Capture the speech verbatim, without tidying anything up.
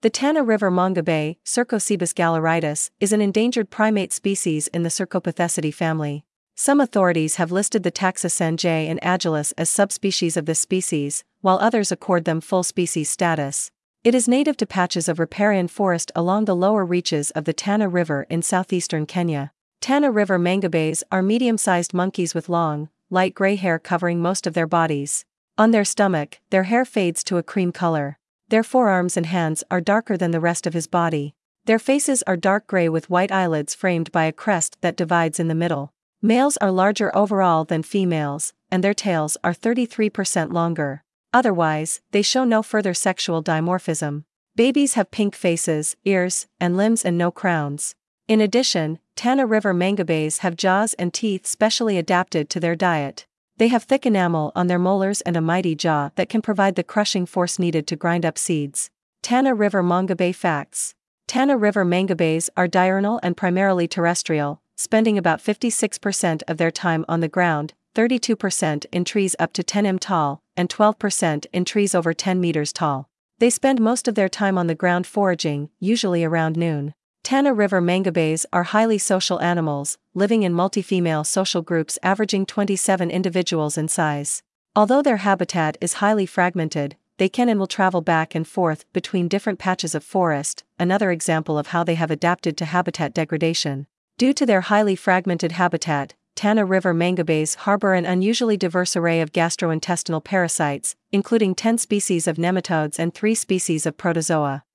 The Tana River mangabey, Cercocebus galeritis, is an endangered primate species in the Cercopithecidae family. Some authorities have listed the taxa Sanjay and Agilis as subspecies of this species, while others accord them full species status. It is native to patches of riparian forest along the lower reaches of the Tana River in southeastern Kenya. Tana River mangabeys are medium-sized monkeys with long, light gray hair covering most of their bodies. On their stomach, their hair fades to a cream color. Their forearms and hands are darker than the rest of his body. Their faces are dark gray with white eyelids framed by a crest that divides in the middle. Males are larger overall than females, and their tails are thirty-three percent longer. Otherwise, they show no further sexual dimorphism. Babies have pink faces, ears, and limbs and no crowns. In addition, Tana River mangabeys have jaws and teeth specially adapted to their diet. They have thick enamel on their molars and a mighty jaw that can provide the crushing force needed to grind up seeds. Tana River mangabey facts. Tana River mangabeys are diurnal and primarily terrestrial, spending about fifty-six percent of their time on the ground, thirty-two percent in trees up to ten meters tall, and twelve percent in trees over ten meters tall. They spend most of their time on the ground foraging, usually around noon. Tana River mangabeys are highly social animals, living in multi-female social groups averaging twenty-seven individuals in size. Although their habitat is highly fragmented, they can and will travel back and forth between different patches of forest, another example of how they have adapted to habitat degradation. Due to their highly fragmented habitat, Tana River mangabeys harbor an unusually diverse array of gastrointestinal parasites, including ten species of nematodes and three species of protozoa.